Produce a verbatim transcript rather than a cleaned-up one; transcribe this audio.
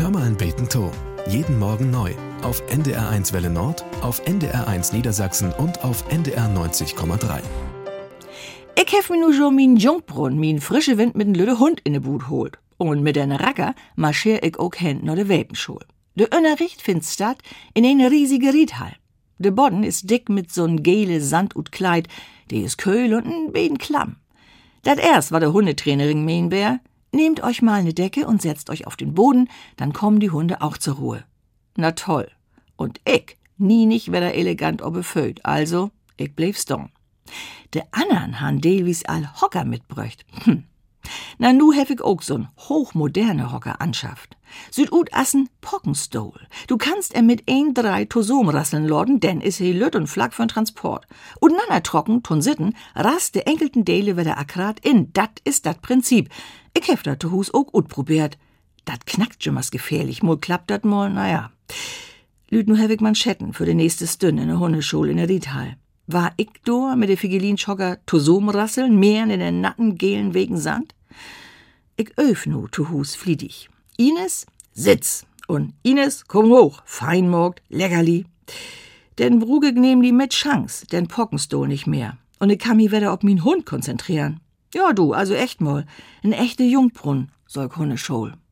Hör mal ein beten to. Jeden Morgen neu. Auf N D R eins Welle Nord, auf N D R eins Niedersachsen und auf N D R neunzig Komma drei. Ich hef mir nu schon min Jungbrunn, min frische Wind mit n lüde Hund in de Bud holt. Und mit den Racker marschier ich auch hen no de Welpenschul. De Unterricht findt statt in eine riesige Riedhall. De Bodden ist dick mit so'n gele Sand und Kleid, de is köhl und n Beden klamm. Dat erst war de Hundetrainerin Meenbär, nehmt euch mal ne Decke und setzt euch auf den Boden, dann kommen die Hunde auch zur Ruhe. Na toll. Und ich, nie nicht weder elegant obe föt, also, ich bleib stone. De andern han Delvis all Hocker mitbröcht. Hm. Na nu hef ich auch so'n hochmoderne Hocker anschafft. Süd ut assen Pockenstol. Du kannst er mit ein drei Tosom rasseln lorden, denn is he lütt und flack für'n Transport. Und nanner trocken, ton sitten, rast de enkelten Dele wieder akkurat in. Dat is dat Prinzip. Ich hef dat to Hus auch ut probiert. Dat knackt jemals gefährlich. Mol klappt dat mol, naja. Lüd nu hef ich Manschetten für de nächste Stünde in der Hundeschule in der Riedhall. War ich do mit de Figelinschhocker Tosom rasseln, mehr in den natten gelen wegen Sand? Ich öf nu to Hus fliedig. Ines, sitz. Und Ines, komm hoch. Fein mogt, leckerli. Denn Bruge nehm die mit Chance, denn Pockenstol nicht mehr. Und ich kann mich wieder auf min Hund konzentrieren. Ja du, also echt mal. Ein echte Jungbrunn, soll Hundeschol.